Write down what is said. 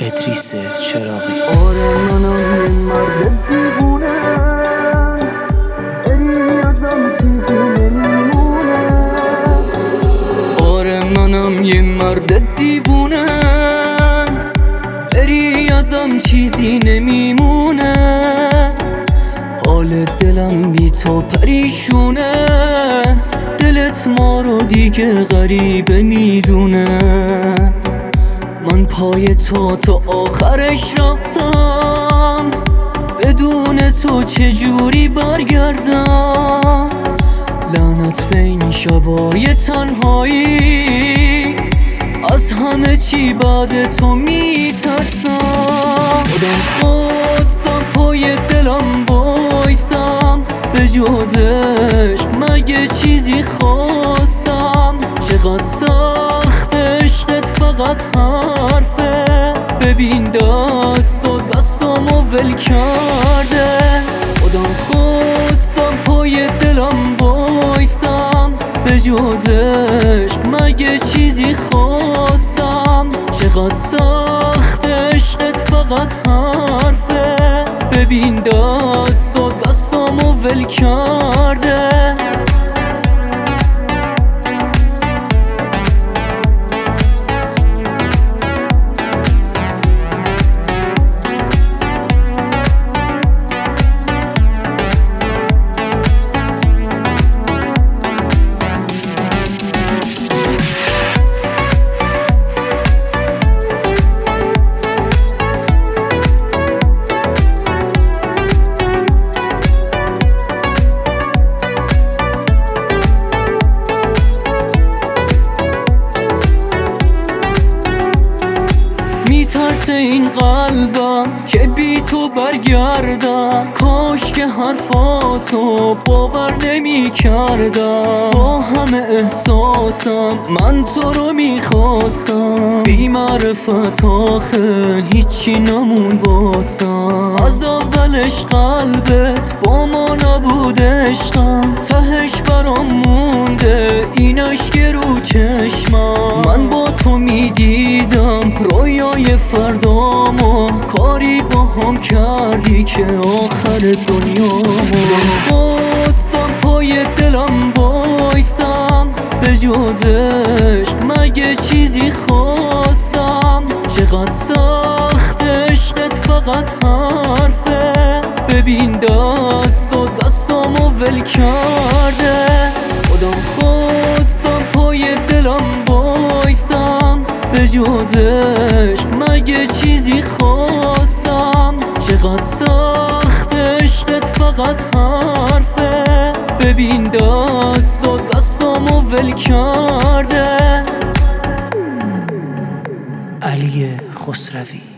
ادریس چراغی. آره منم یه مرد دیوونه، بری ازم چیزی نمیمونه. آره منم یه مرد دیوونه، بری ازم چیزی نمیمونه. حال دلم بی تو پریشونه، دلت ما رو دیگه غریبه میدونه. من پای تو تا آخرش رفتم، بدون تو چجوری برگردم؟ لعنت به این شبای تنهایی، از همه چی بعد تو میترسم. خودم خواستم پای دلم بایستم، به جز عشق مگه چیزی خواستم؟ چقدر سخت عشقت فقط حرفه، ببین دستامو ول کرده. خودم خواستم پای دلم بایستم، به جز عشق مگه چیزی خواستم؟ چقدر سخت عشقت فقط حرفه، ببین دستامو ول کرده. میترسه این قلبم که بی تو برگردم، کاش که حرفاتو باور نمی کردم. با همه احساسم من تو رو میخواستم، بی معرفت آخه هیچی نمون باسم. از اولش قلبت با ما نبود عشقم، تهش برام مونده این اشک رو چشمم. من با تو میدیدم رویای فردامو، کاری با هم کردی که آخر دنیامو. خواستم پای دلم بایستم، به جز عشق مگه چیزی خواستم؟ چقدر سخت عشقت فقط حرفه، ببین دستامو ول کرده. خودم خواستم پای دلم بایستم، به جز عشق مگه چیزی خواستم؟ چقدر سخت عشقت فقط حرفه، ببین دستامو ول کرده. علی خسروی.